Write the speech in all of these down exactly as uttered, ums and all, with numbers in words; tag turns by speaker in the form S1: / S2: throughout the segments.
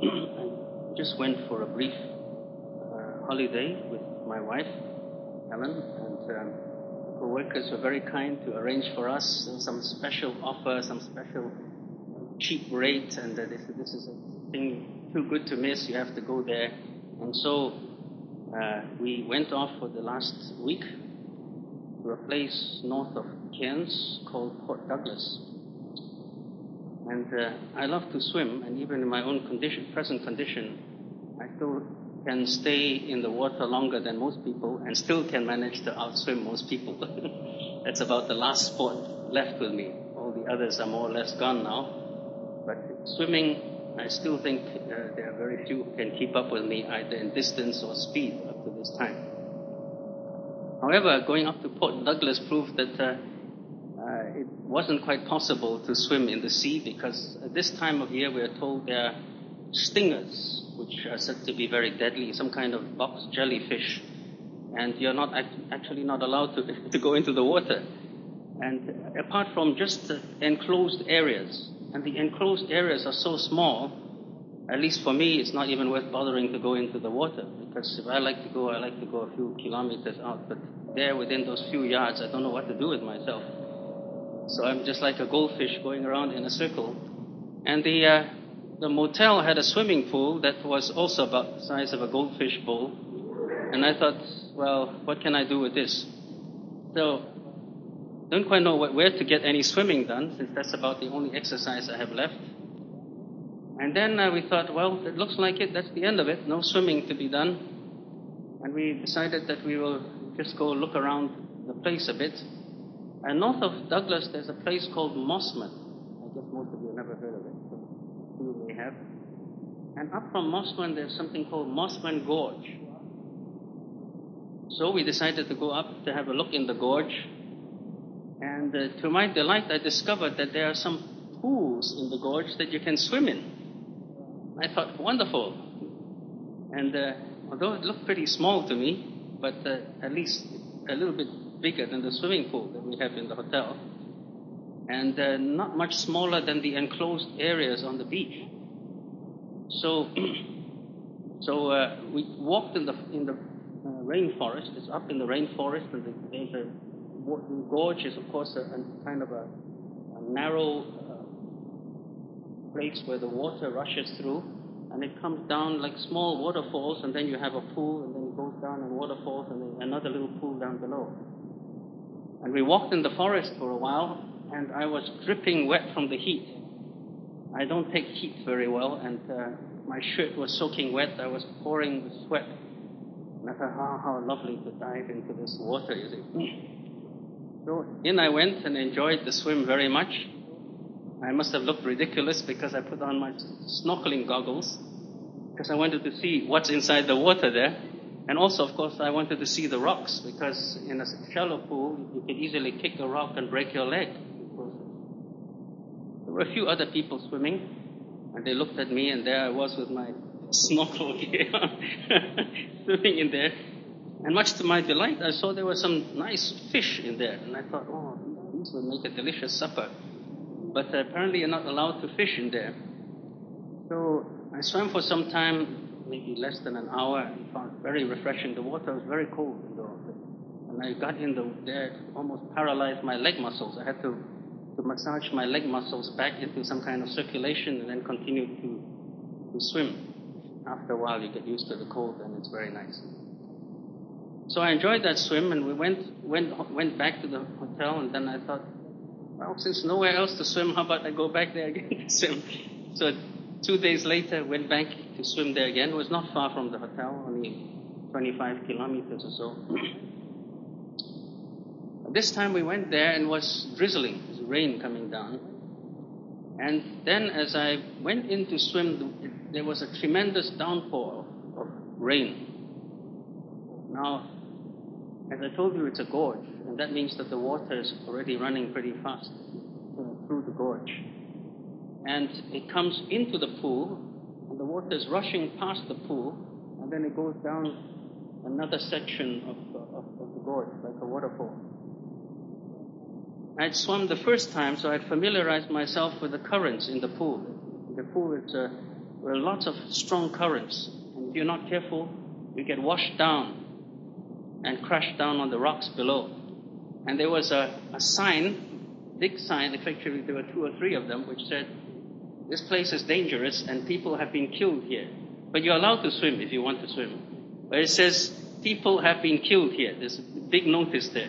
S1: I just went for a brief uh, holiday with my wife, Helen, and um, co-workers were very kind to arrange for us some special offer, some special cheap rate, and uh, they said, this is a thing too good to miss, you have to go there. And so uh, we went off for the last week to a place north of Cairns called Port Douglas. And uh, I love to swim, and even in my own condition, present condition, I still can stay in the water longer than most people and still can manage to outswim most people. That's about the last sport left with me. All the others are more or less gone now. But swimming, I still think uh, there are very few who can keep up with me either in distance or speed up to this time. However, going up to Port Douglas proved that uh, uh, it wasn't quite possible to swim in the sea, because at this time of year we are told there are stingers, which are said to be very deadly, some kind of box jellyfish, and you're not act- actually not allowed to, to go into the water. And apart from just the enclosed areas, and the enclosed areas are so small, at least for me, it's not even worth bothering to go into the water, because if I like to go, I like to go a few kilometers out, but there within those few yards, I don't know what to do with myself. So I'm just like a goldfish going around in a circle. And the uh, the motel had a swimming pool that was also about the size of a goldfish bowl. And I thought, well, what can I do with this? So don't quite know where to get any swimming done, since that's about the only exercise I have left. And then uh, we thought, well, it looks like it, that's the end of it, no swimming to be done. And we decided that we will just go look around the place a bit. And north of Douglas, there's a place called Mossman. I guess most of you have never heard of it, so you may have. And up from Mossman, there's something called Mossman Gorge. So we decided to go up to have a look in the gorge. And uh, to my delight, I discovered that there are some pools in the gorge that you can swim in. I thought, wonderful. And uh, although it looked pretty small to me, but uh, at least a little bit bigger than the swimming pool that we have in the hotel, and uh, not much smaller than the enclosed areas on the beach. So, so uh, we walked in the in the uh, rainforest. It's up in the rainforest, and there's a the gorge is, of course, a, a kind of a, a narrow uh, place where the water rushes through, and it comes down like small waterfalls, and then you have a pool, and then it goes down in waterfalls, and then another little pool down below. And we walked in the forest for a while, and I was dripping wet from the heat. I don't take heat very well, and uh, my shirt was soaking wet. I was pouring with sweat. And I thought, oh, how lovely to dive into this water, you see. So in I went and enjoyed the swim very much. I must have looked ridiculous because I put on my snorkeling goggles, because I wanted to see what's inside the water there. And also, of course, I wanted to see the rocks, because in a shallow pool, you could easily kick a rock and break your leg. There were a few other people swimming, and they looked at me, and there I was with my snorkel gear swimming in there. And much to my delight, I saw there were some nice fish in there, and I thought, oh, these will make a delicious supper. But uh, apparently you're not allowed to fish in there. So I swam for some time, maybe less than an hour, and found it very refreshing. The water was very cold in the water. And I got in the, there, it almost paralyzed my leg muscles. I had to, to massage my leg muscles back into some kind of circulation and then continue to, to swim. After a while, you get used to the cold, and it's very nice. So I enjoyed that swim, and we went, went, went back to the hotel, and then I thought, well, since nowhere else to swim, how about I go back there again to swim? So two days later, went back to swim there again. It was not far from the hotel, only twenty-five kilometers or so. This time we went there, and it was drizzling. It was rain coming down. And then as I went in to swim, there was a tremendous downpour of rain. Now, as I told you, it's a gorge, and that means that the water is already running pretty fast uh, through the gorge. And it comes into the pool, and the water is rushing past the pool, and then it goes down another section of, of, of the gorge, like a waterfall. I'd swum the first time, so I'd familiarized myself with the currents in the pool. The pool is, uh, were lots of strong currents. And if you're not careful, you get washed down and crash down on the rocks below. And there was a, a sign, big sign, effectively there were two or three of them, which said, this place is dangerous and people have been killed here. But you're allowed to swim if you want to swim. But it says, people have been killed here. There's a big notice there.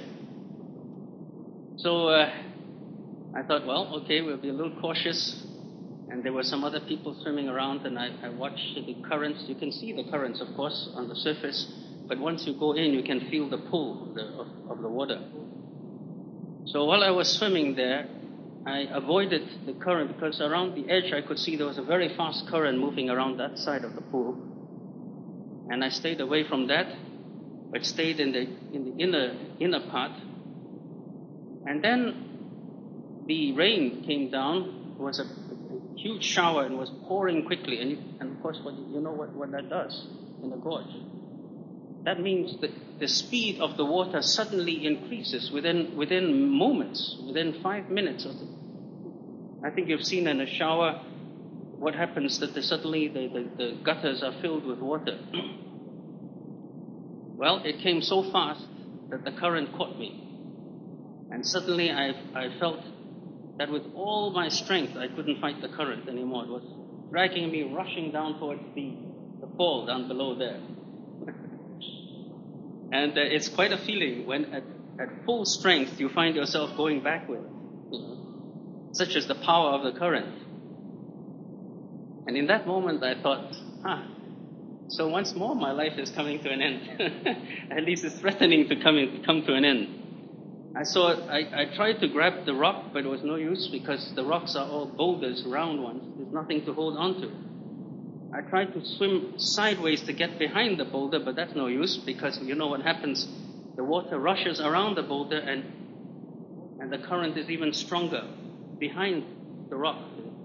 S1: So uh, I thought, well, okay, we'll be a little cautious. And there were some other people swimming around, and I, I watched the currents. You can see the currents, of course, on the surface. But once you go in, you can feel the pull of the, of, of the water. So while I was swimming there, I avoided the current because around the edge I could see there was a very fast current moving around that side of the pool. And I stayed away from that, but stayed in the in the inner inner part. And then the rain came down. It was a, a huge shower and was pouring quickly. And, you, and of course, what, you know what, what that does in the gorge. That means that the speed of the water suddenly increases within within moments, within five minutes. Of the, I think you've seen in a shower what happens that the, suddenly the, the, the gutters are filled with water. Well, it came so fast that the current caught me. And suddenly I, I felt that with all my strength I couldn't fight the current anymore. It was dragging me, rushing down towards the, the fall down below there. And uh, it's quite a feeling when at, at full strength you find yourself going backward, you know, such as the power of the current. And in that moment I thought, ah, so once more my life is coming to an end. At least it's threatening to come, in, come to an end. I saw, I, I tried to grab the rock, but it was no use because the rocks are all boulders, round ones. There's nothing to hold on to. I tried to swim sideways to get behind the boulder, but that's no use because you know what happens. The water rushes around the boulder and and the current is even stronger behind the rock.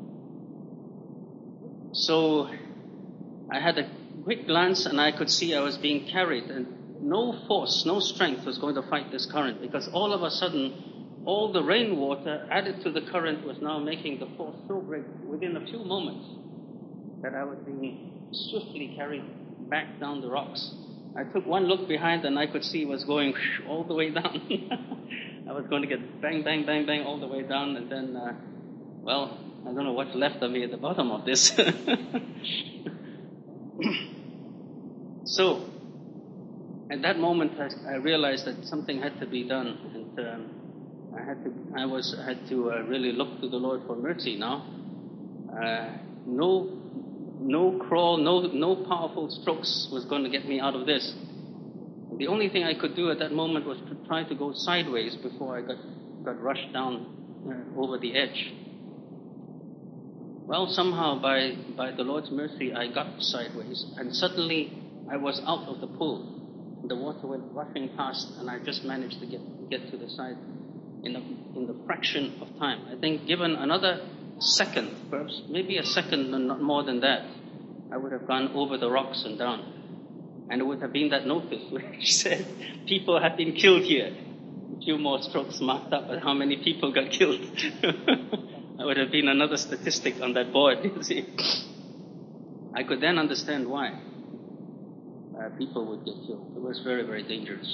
S1: So I had a quick glance and I could see I was being carried, and no force, no strength was going to fight this current because all of a sudden all the rainwater added to the current was now making the force so great within a few moments that I was being swiftly carried back down the rocks. I took one look behind and I could see it was going all the way down. I was going to get bang, bang, bang, bang all the way down, and then, uh, well, I don't know what's left of me at the bottom of this. So, at that moment, I, I realized that something had to be done, and um, I had to, I was, I had to uh, really look to the Lord for mercy now. Uh, no. No crawl, no no powerful strokes was going to get me out of this. The only thing I could do at that moment was to try to go sideways before I got, got rushed down uh, over the edge. Well, somehow by, by the Lord's mercy, I got sideways, and suddenly I was out of the pool. The water went rushing past, and I just managed to get get to the side in a, in the fraction of time. I think given another second, perhaps maybe a second and not more than that, I would have gone over the rocks and down. And it would have been that notice which said, people have been killed here. A few more strokes marked up at how many people got killed. That would have been another statistic on that board, you see. I could then understand why uh, people would get killed. It was very, very dangerous.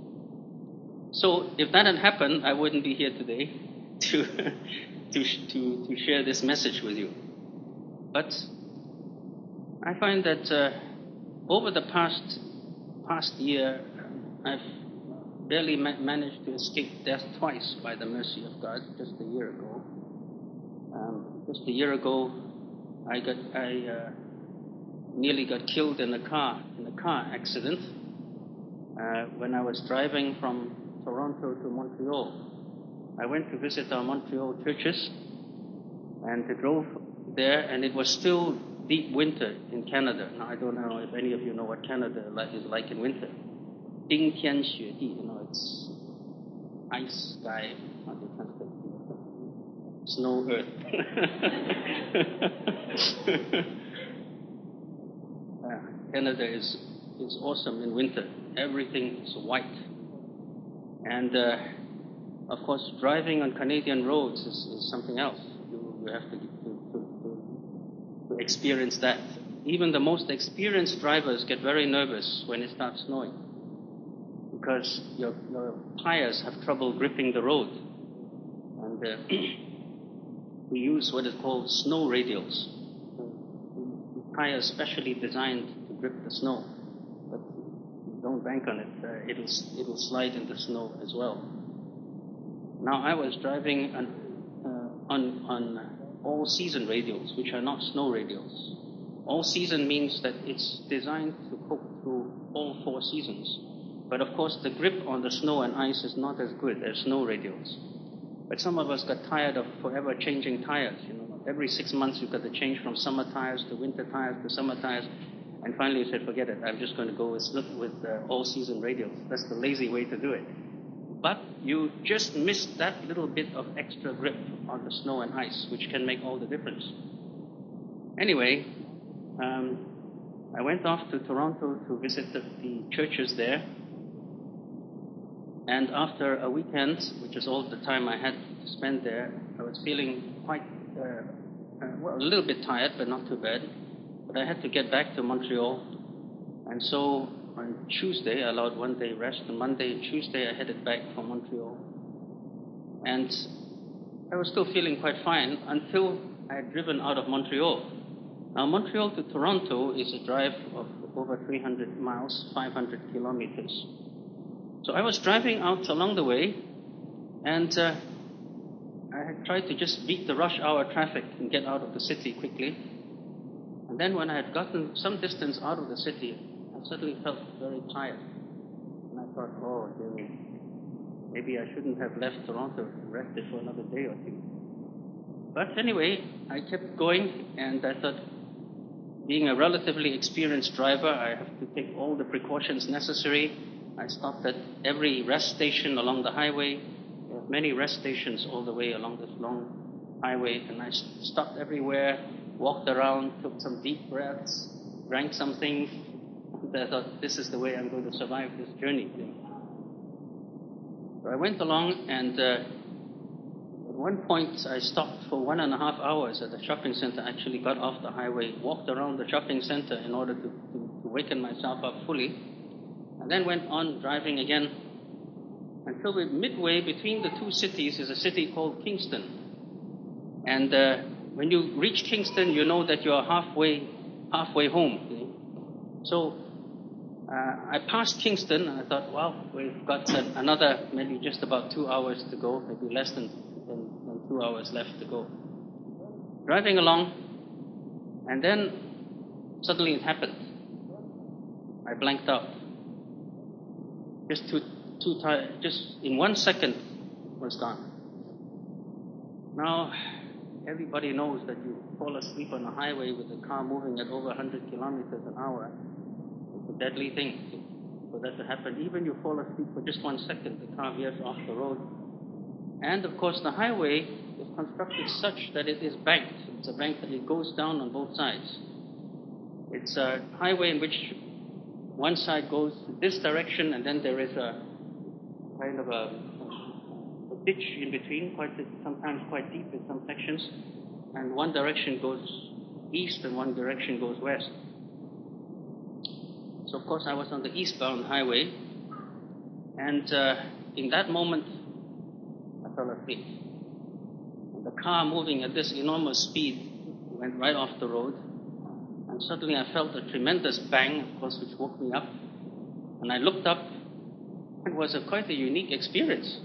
S1: So if that had happened, I wouldn't be here today to To, to, to share this message with you. But I find that uh, over the past past year, I've barely ma- managed to escape death twice by the mercy of God. Just a year ago, um, just a year ago, I got I uh, nearly got killed in a car in a car accident uh, when I was driving from Toronto to Montreal. I went to visit our Montreal churches and I drove there, and it was still deep winter in Canada. Now, I don't know if any of you know what Canada is like in winter. 冰天雪地, you know, it's ice sky, how do you translate it? Snow earth. uh, Canada is, is awesome in winter. Everything is white. And uh, of course, driving on Canadian roads is, is something else. You, you have to, to, to, to experienced that. Even the most experienced drivers get very nervous when it starts snowing, because your, your tires have trouble gripping the road. And uh, we use what is called snow radials. Tires specially designed to grip the snow, but don't bank on it. Uh, it'll it'll slide in the snow as well. Now I was driving an, uh, on on all-season radials, which are not snow radials. All-season means that it's designed to cope through all four seasons. But of course, the grip on the snow and ice is not as good as snow radials. But some of us got tired of forever changing tires. You know, every six months you've got to change from summer tires to winter tires to summer tires. And finally you said, forget it, I'm just going to go with, with uh, all-season radials. That's the lazy way to do it. But you just missed that little bit of extra grip on the snow and ice, which can make all the difference. Anyway, um, I went off to Toronto to visit the, the churches there. And after a weekend, which is all the time I had to spend there, I was feeling quite, uh, uh, well, a little bit tired, but not too bad. But I had to get back to Montreal. And so on Tuesday, I allowed one day rest. On Monday and Tuesday, I headed back for Montreal. And I was still feeling quite fine until I had driven out of Montreal. Now, Montreal to Toronto is a drive of over three hundred miles, five hundred kilometers. So I was driving out along the way, and uh, I had tried to just beat the rush hour traffic and get out of the city quickly. And then when I had gotten some distance out of the city, I suddenly felt very tired. And I thought, oh, dear, maybe I shouldn't have left Toronto and rested for another day or two. But anyway, I kept going, and I thought, being a relatively experienced driver, I have to take all the precautions necessary. I stopped at every rest station along the highway. There are many rest stations all the way along this long highway, and I stopped everywhere, walked around, took some deep breaths, drank some things, and I thought, this is the way I'm going to survive this journey. So I went along, and uh, at one point I stopped for one and a half hours at the shopping center. I actually got off the highway, walked around the shopping center in order to, to, to waken myself up fully. And then went on driving again until we're midway between the two cities is a city called Kingston. And uh, when you reach Kingston, you know that you're halfway halfway home. So uh, I passed Kingston, and I thought, well, we've got uh, another maybe just about two hours to go, maybe less than, than, than two hours left to go. Driving along, and then suddenly it happened. I blanked out. Just too, too tired, just in one second was gone. Now, everybody knows that you fall asleep on a highway with the car moving at over one hundred kilometers an hour. It's a deadly thing for that to happen. Even you fall asleep for just one second, the car veers off the road. And of course, the highway is constructed such that it is banked. It's a bank that it goes down on both sides. It's a highway in which one side goes this direction, and then there is a kind of a, a ditch in between, quite sometimes quite deep in some sections, and one direction goes east and one direction goes west. So of course I was on the eastbound highway, and uh, in that moment I fell asleep. And the car moving at this enormous speed went right off the road. And suddenly I felt a tremendous bang, of course, which woke me up. And I looked up. It was a quite a unique experience.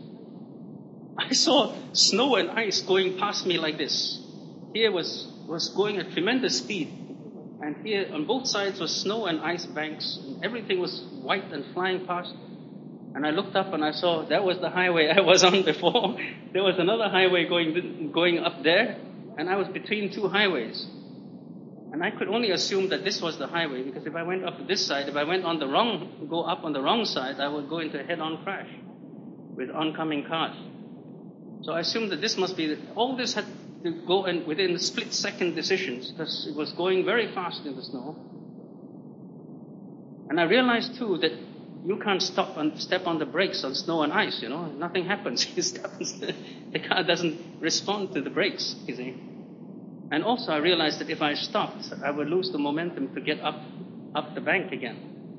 S1: I saw snow and ice going past me like this. Here was, was going at tremendous speed. And here on both sides was snow and ice banks. And everything was white and flying past. And I looked up and I saw that was the highway I was on before. There was another highway going, going up there. And I was between two highways. And I could only assume that this was the highway, because if I went up this side, if I went on the wrong, go up on the wrong side, I would go into a head-on crash with oncoming cars. So I assumed that this must be, the, all this had to go in within split-second decisions, because it was going very fast in the snow. And I realized too that you can't stop and step on the brakes on snow and ice, you know, nothing happens. The car doesn't respond to the brakes, you see. And also I realized that if I stopped, I would lose the momentum to get up, up the bank again.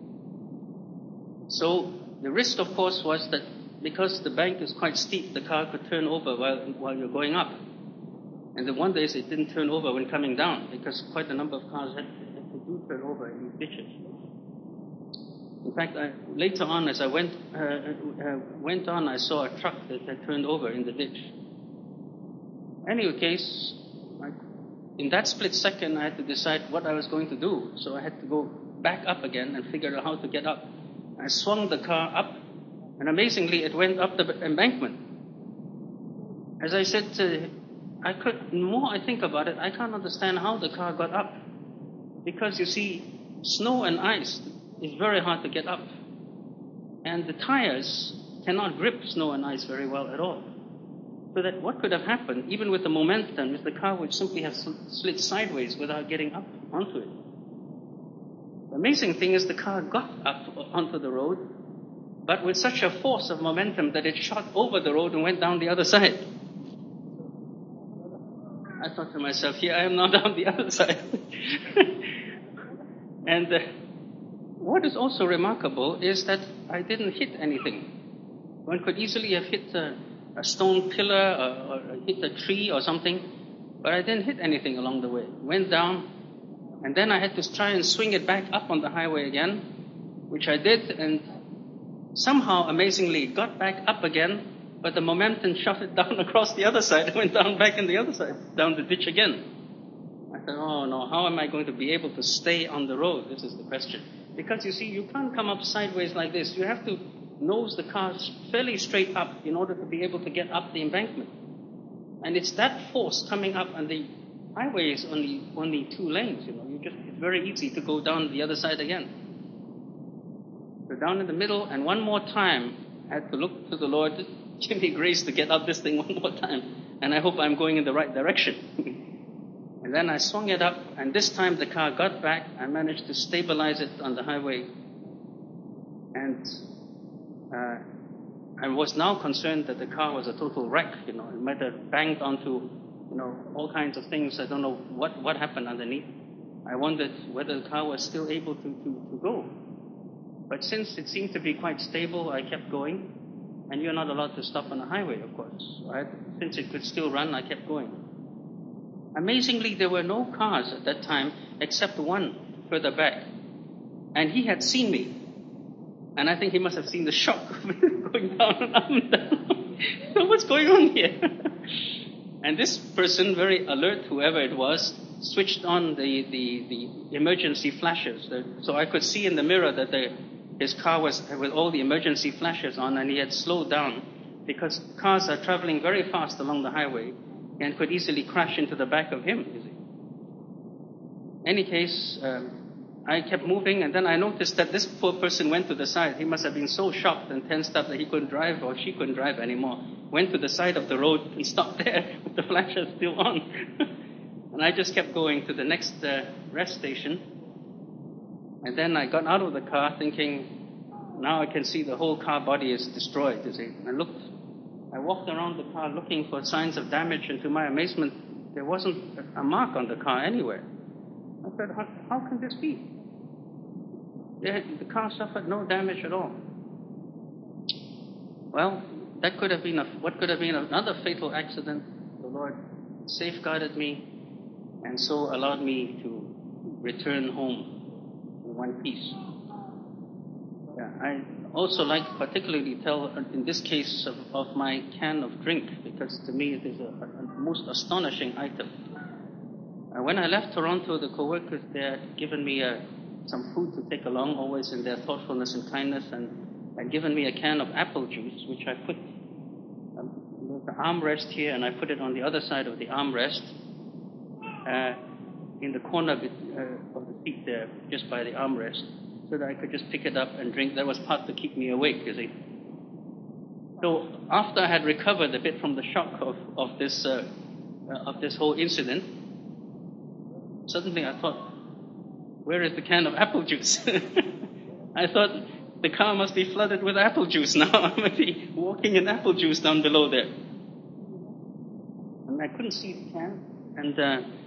S1: So the risk, of course, was that because the bank is quite steep, the car could turn over while, while you're going up. And the wonder is it didn't turn over when coming down, because quite a number of cars had, had to do turn over in these ditches. In fact, I, later on, as I went uh, uh, went on, I saw a truck that had turned over in the ditch. Any case, I, in that split second, I had to decide what I was going to do. So I had to go back up again and figure out how to get up. I swung the car up, and amazingly, it went up the embankment. As I said, uh, I could, the more I think about it, I can't understand how the car got up. Because you see, snow and ice is very hard to get up. And the tires cannot grip snow and ice very well at all. So that what could have happened, even with the momentum, is the car would simply have slid sideways without getting up onto it. The amazing thing is the car got up onto the road, but with such a force of momentum that it shot over the road and went down the other side. I thought to myself, here I am now down the other side. And uh, what is also remarkable is that I didn't hit anything. One could easily have hit a, a stone pillar or, or hit a tree or something, but I didn't hit anything along the way. Went down, and then I had to try and swing it back up on the highway again, which I did, and somehow, amazingly, it got back up again, but the momentum shot it down across the other side. It went down back in the other side, down the ditch again. I thought, oh no, how am I going to be able to stay on the road? This is the question. Because you see, you can't come up sideways like this. You have to nose the car fairly straight up in order to be able to get up the embankment. And it's that force coming up, and the highway is only only two lanes. You know, you just it's very easy to go down the other side again. So down in the middle, and one more time, I had to look to the Lord. Give me grace to get up this thing one more time, and I hope I'm going in the right direction. And then I swung it up, and this time the car got back. I managed to stabilize it on the highway, and uh, I was now concerned that the car was a total wreck. You know, it might have banged onto, you know, all kinds of things. I don't know what, what happened underneath. I wondered whether the car was still able to, to, to go. But since it seemed to be quite stable, I kept going. And you're not allowed to stop on a highway, of course. Right? Since it could still run, I kept going. Amazingly, there were no cars at that time except one further back. And he had seen me. And I think he must have seen the shock of going down and up and down. So what's going on here? And this person, very alert, whoever it was, switched on the, the, the emergency flashes. So I could see in the mirror that the his car was with all the emergency flashes on, and he had slowed down because cars are traveling very fast along the highway and could easily crash into the back of him, you see. Any case, um, I kept moving, and then I noticed that this poor person went to the side. He must have been so shocked and tensed up that he couldn't drive, or she couldn't drive anymore. Went to the side of the road and stopped there with the flashes still on. And I just kept going to the next uh, rest station. And then I got out of the car thinking, now I can see the whole car body is destroyed, you see. I looked, I walked around the car looking for signs of damage, and to my amazement, there wasn't a mark on the car anywhere. I said, how, how can this be? The car suffered no damage at all. Well, that could have been a, what could have been another fatal accident. The Lord safeguarded me, and so allowed me to return home in one piece. Yeah, I also like particularly tell, in this case, of, of my can of drink, because to me it is a, a most astonishing item. Uh, when I left Toronto, the co-workers there had given me uh, some food to take along, always in their thoughtfulness and kindness, and had given me a can of apple juice, which I put um, the armrest here, and I put it on the other side of the armrest, uh, in the corner bit, uh, of the seat there, just by the armrest, so that I could just pick it up and drink. That was part to keep me awake, you see. So after I had recovered a bit from the shock of, of this uh, uh, of this whole incident, suddenly I thought, where is the can of apple juice? I thought, the car must be flooded with apple juice now. I must be walking in apple juice down below there. And I couldn't see the can. And uh,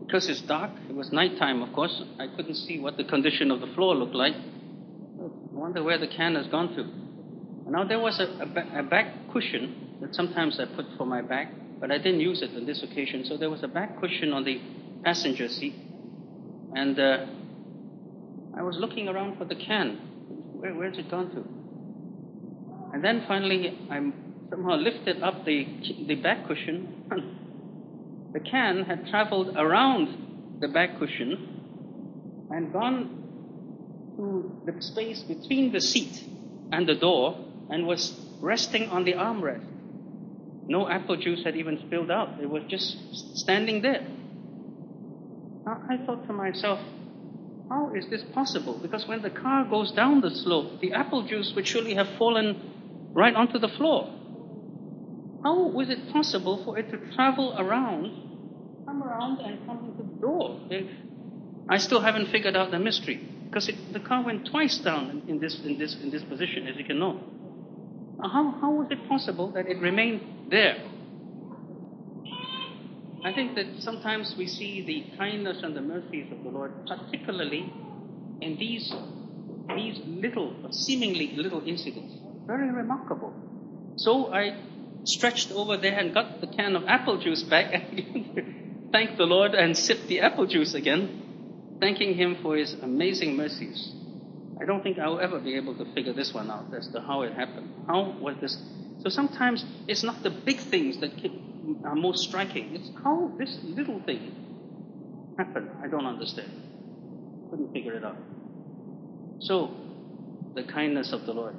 S1: because it's dark, it was nighttime, of course, I couldn't see what the condition of the floor looked like. I wonder where the can has gone to. Now there was a, a, ba- a back cushion that sometimes I put for my bag, but I didn't use it on this occasion. So there was a back cushion on the passenger seat, and uh, I was looking around for the can. Where, where's it gone to? And then finally, I somehow lifted up the the back cushion. The can had traveled around the back cushion and gone to the space between the seat and the door and was resting on the armrest. No apple juice had even spilled out. It was just standing there. Now, I thought to myself, how is this possible? Because when the car goes down the slope, the apple juice would surely have fallen right onto the floor. How was it possible for it to travel around, come around and come into the door? If I still haven't figured out the mystery, because it, the car went twice down in, in this in this in this position, as you can know. Now, how how was it possible that it remained there? I think that sometimes we see the kindness and the mercies of the Lord, particularly in these these little, seemingly little incidents. Very remarkable. So I stretched over there and got the can of apple juice back and thanked the Lord and sipped the apple juice again, thanking Him for His amazing mercies. I don't think I'll ever be able to figure this one out as to how it happened. How was this? So sometimes it's not the big things that are most striking. It's how this little thing happened. I don't understand. Couldn't figure it out. So, the kindness of the Lord.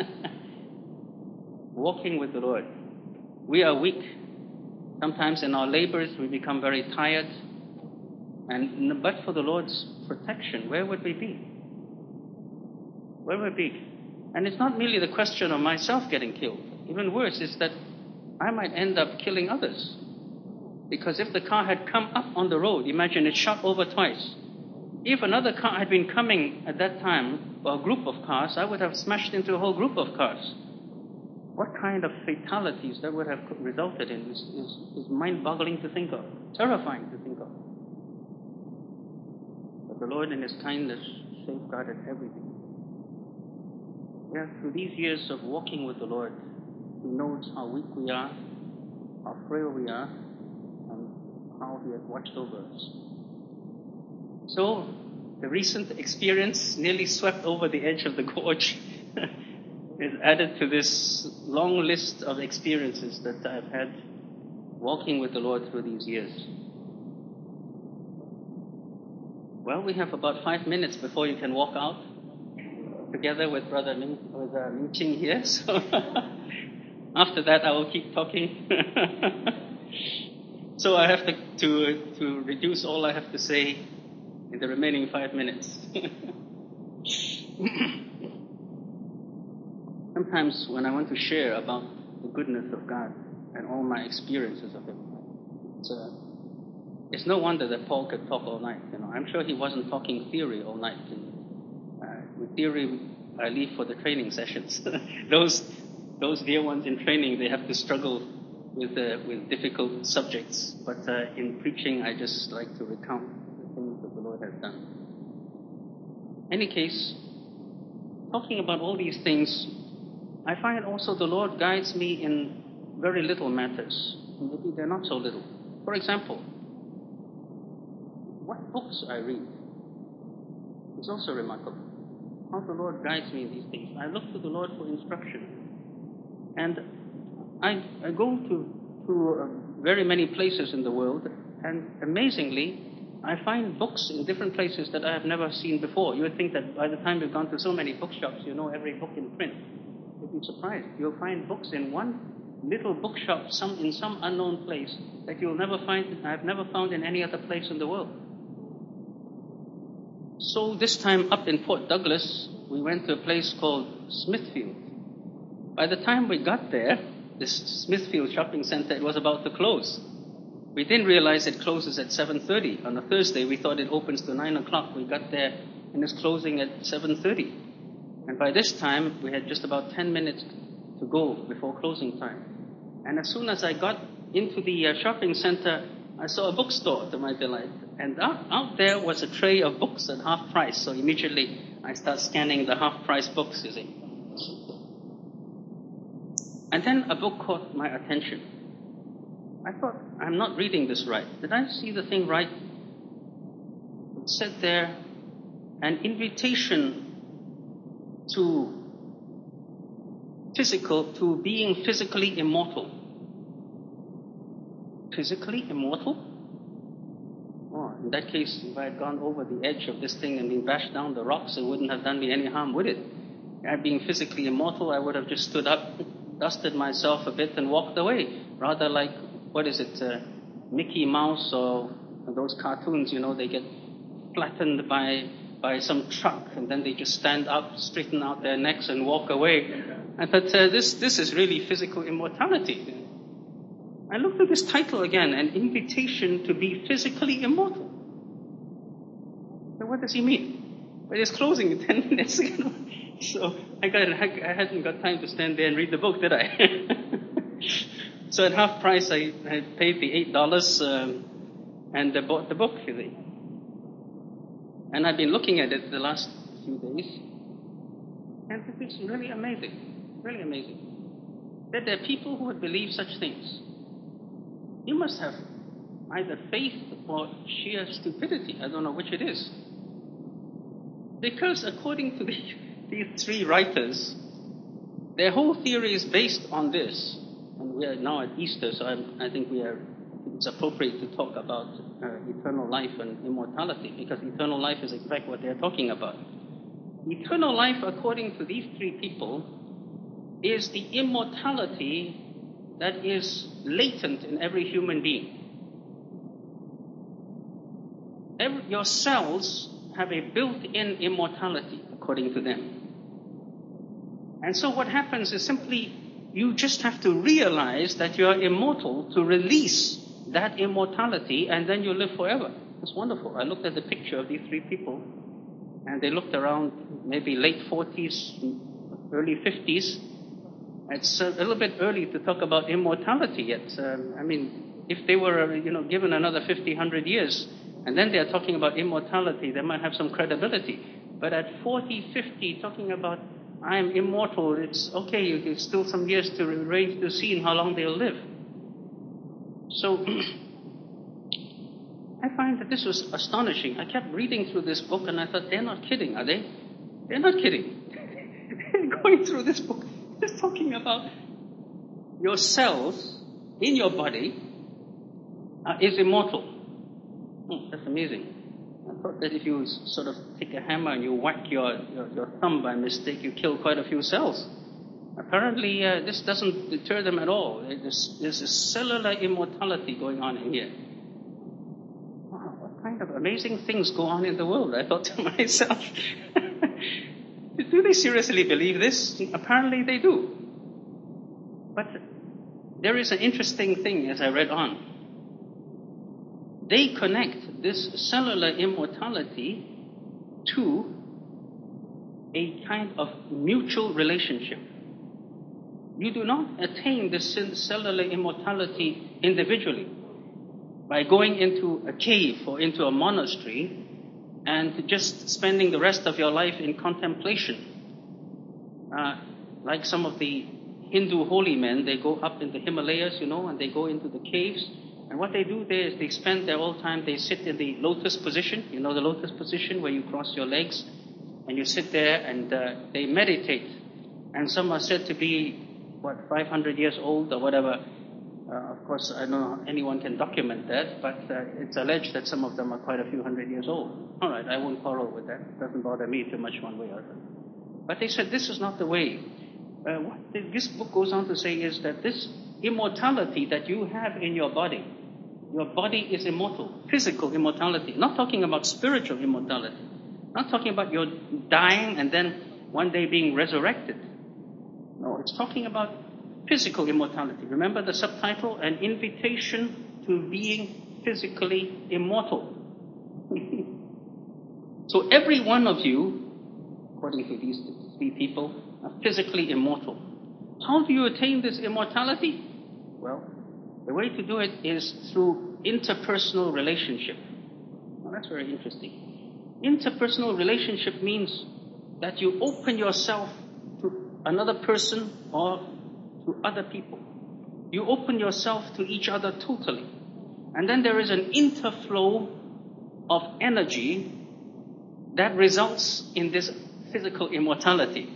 S1: Walking with the Lord. We are weak. Sometimes in our labors we become very tired. And but for the Lord's protection, where would we be? Where would we be? And it's not merely the question of myself getting killed. Even worse is that I might end up killing others. Because if the car had come up on the road, imagine it shot over twice. If another car had been coming at that time, or a group of cars, I would have smashed into a whole group of cars. What kind of fatalities that would have resulted in is, is, is mind-boggling to think of, terrifying to think of. But the Lord in His kindness safeguarded everything. Yeah, through these years of walking with the Lord, He knows how weak we are, how frail we are, and how He has watched over us. So, the recent experience nearly swept over the edge of the gorge is added to this long list of experiences that I've had walking with the Lord through these years. Well, we have about five minutes before you can walk out together with Brother Ming, with uh, Ming Ching here. So after that, I will keep talking. So I have to, to to reduce all I have to say in the remaining five minutes. Sometimes when I want to share about the goodness of God and all my experiences of Him, it's, uh, it's no wonder that Paul could talk all night. You know, I'm sure he wasn't talking theory all night. And, uh, with theory, I leave for the training sessions. those those dear ones in training, they have to struggle with uh, with difficult subjects. But uh, in preaching, I just like to recount the things that the Lord has done. In any case, talking about all these things, I find also the Lord guides me in very little matters. Maybe they're not so little. For example, what books I read is also remarkable. How the Lord guides me in these things. I look to the Lord for instruction. And I, I go to, to uh, very many places in the world, and amazingly, I find books in different places that I have never seen before. You would think that by the time you've gone to so many bookshops, you know every book in print. You'd be surprised. You'll find books in one little bookshop, some in some unknown place, that you'll never find, I've never found in any other place in the world. So this time up in Port Douglas, we went to a place called Smithfield. By the time we got there, this Smithfield shopping center, it was about to close. We didn't realize it closes at seven thirty. On a Thursday, we thought it opens to nine o'clock. We got there and it's closing at seven thirty. And by this time, we had just about ten minutes to go before closing time. And as soon as I got into the uh, shopping center, I saw a bookstore, to my delight. And out, out there was a tray of books at half price. So immediately I start scanning the half price books, you see. And then a book caught my attention. I thought, I'm not reading this right. Did I see the thing right? It said there, an invitation to physical, to being physically immortal. Physically immortal? Oh, in that case, if I had gone over the edge of this thing and been bashed down the rocks, it wouldn't have done me any harm, would it? I being physically immortal, I would have just stood up, dusted myself a bit and walked away. Rather like, what is it, uh, Mickey Mouse or those cartoons, you know, they get flattened by by some truck and then they just stand up, straighten out their necks and walk away. I thought, uh, this, this is really physical immortality. I looked at this title again, An Invitation to be Physically Immortal. So what does he mean? But it's closing in ten minutes ago. So I, got, I hadn't got time to stand there and read the book, did I? So at half price, I, I paid the eight dollars um, and I bought the book. And I've been looking at it the last few days, and it's really amazing, really amazing. That there are people who would believe such things. You must have either faith or sheer stupidity. I don't know which it is. Because according to the, these three writers, their whole theory is based on this. And we are now at Easter, so I'm, I think we are, it's appropriate to talk about uh, eternal life and immortality, because eternal life is exactly what they're talking about. Eternal life, according to these three people, is the immortality that is latent in every human being. Every, your cells have a built-in immortality, according to them. And so what happens is simply you just have to realize that you are immortal to release that immortality, and then you live forever. It's wonderful. I looked at the picture of these three people, and they looked around maybe late forties, early fifties. It's a little bit early to talk about immortality yet. Um, I mean, if they were, you know, given another fifty, one hundred years, and then they're talking about immortality, they might have some credibility. But at forty, fifty, talking about I am immortal, it's okay, it's still some years to arrange to see how long they'll live. So, I find that this was astonishing. I kept reading through this book and I thought, they're not kidding, are they? They're not kidding. Going through this book, it's talking about your cells in your body uh, is immortal. Hmm, that's amazing. I thought that if you sort of take a hammer and you whack your, your, your thumb by mistake, you kill quite a few cells. Apparently, uh, this doesn't deter them at all. There's, there's a cellular immortality going on in here. Wow, what kind of amazing things go on in the world? I thought to myself, do they seriously believe this? Apparently they do. But there is an interesting thing as I read on. They connect this cellular immortality to a kind of mutual relationship. You do not attain this cellular immortality individually by going into a cave or into a monastery and just spending the rest of your life in contemplation. Uh, like some of the Hindu holy men, they go up in the Himalayas, you know, and they go into the caves. And what they do there is they spend their whole time, they sit in the lotus position, you know the lotus position where you cross your legs, and you sit there and uh, they meditate. And some are said to be, what, five hundred years old or whatever. Uh, of course, I don't know if anyone can document that, but uh, it's alleged that some of them are quite a few hundred years old. All right, I won't quarrel with that. It doesn't bother me too much one way or other. But they said this is not the way. Uh, what this book goes on to say is that this immortality that you have in your body, your body is immortal, physical immortality. Not talking about spiritual immortality. Not talking about your dying and then one day being resurrected. No, it's talking about physical immortality. Remember the subtitle? An invitation to being physically immortal. So every one of you, according to these three people, are physically immortal. How do you attain this immortality? Well, the way to do it is through interpersonal relationship. that's very interesting. Interpersonal relationship means that you open yourself to another person or to other people. You open yourself to each other totally. And then there is an interflow of energy that results in this physical immortality.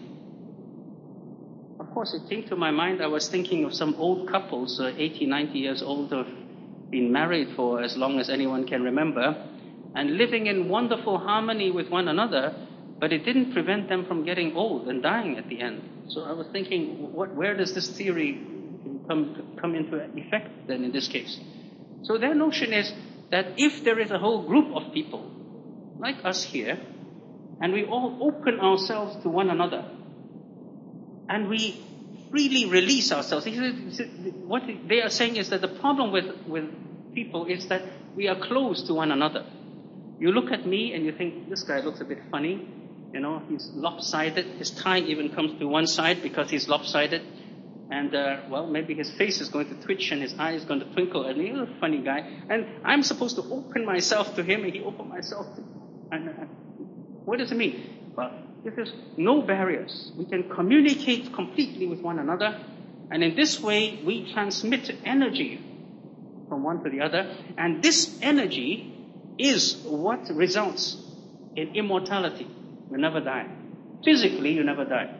S1: Of course, it came to my mind, I was thinking of some old couples, uh, eighty, ninety years old, who have been married for as long as anyone can remember, and living in wonderful harmony with one another, but it didn't prevent them from getting old and dying at the end. So I was thinking, what, where does this theory come, come into effect then in this case? So their notion is that if there is a whole group of people, like us here, and we all open ourselves to one another, and we freely release ourselves. What they are saying is that the problem with, with people is that we are close to one another. You look at me and you think, this guy looks a bit funny. You know, he's lopsided. His tie even comes to one side because he's lopsided. And, uh, well, maybe his face is going to twitch and his eye is going to twinkle. And he's a funny guy. And I'm supposed to open myself to him and he opened myself to... And, uh, what does it mean? Well, there's no barriers. We can communicate completely with one another. And in this way, we transmit energy from one to the other. And this energy is what results in immortality. You never die. Physically, you never die.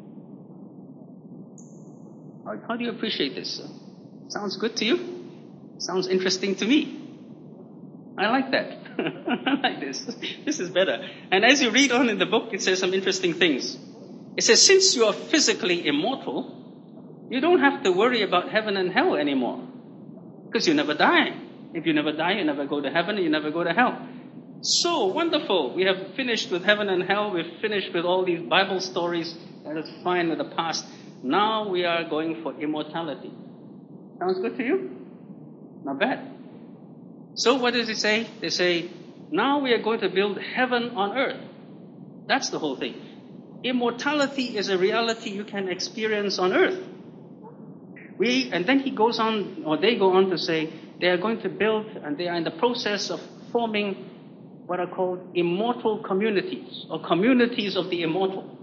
S1: How do you appreciate this? Sounds good to you? Sounds interesting to me. I like that. I like this. This is better. And as you read on in the book, it says some interesting things. It says, since you are physically immortal, you don't have to worry about heaven and hell anymore. Because you never die. If you never die, you never go to heaven, and you never go to hell. So wonderful. We have finished with heaven and hell. We've finished with all these Bible stories. That is fine with the past. Now we are going for immortality. Sounds good to you? Not bad. So what does it say? They say, now we are going to build heaven on earth. That's the whole thing. Immortality is a reality you can experience on earth. We, and then he goes on, or they go on to say, they are going to build, and they are in the process of forming what are called immortal communities, or communities of the immortal.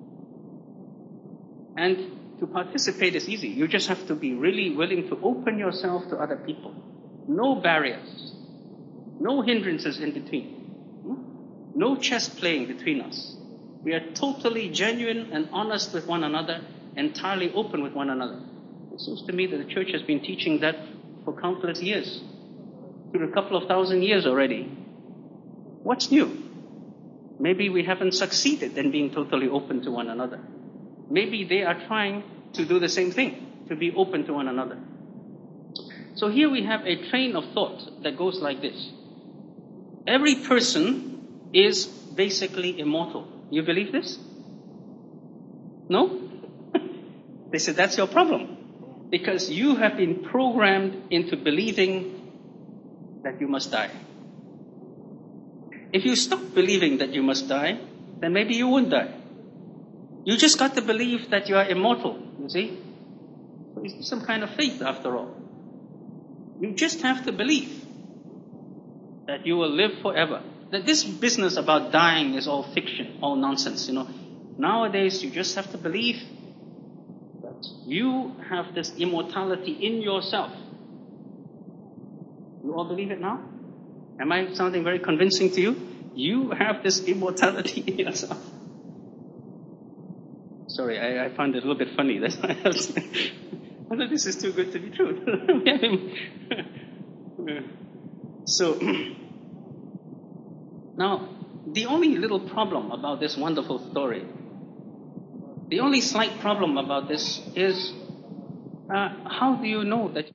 S1: And to participate is easy. You just have to be really willing to open yourself to other people. No barriers. No hindrances in between. No chess playing between us. We are totally genuine and honest with one another, entirely open with one another. It seems to me that the church has been teaching that for countless years. Through a couple of thousand years already. What's new? Maybe we haven't succeeded in being totally open to one another. Maybe they are trying to do the same thing, to be open to one another. So here we have a train of thought that goes like this. Every person is basically immortal. You believe this? No? They said, that's your problem. Because you have been programmed into believing that you must die. If you stop believing that you must die, then maybe you won't die. You just got to believe that you are immortal, you see? It's some kind of faith after all. You just have to believe that you will live forever. That this business about dying is all fiction, all nonsense, you know. Nowadays, you just have to believe that you have this immortality in yourself. You all believe it now? Am I sounding very convincing to you? You have this immortality in yourself. Sorry, I, I found it a little bit funny. That's why I was I thought this is too good to be true. So, now, the only little problem about this wonderful story, the only slight problem about this is, uh, how do you know that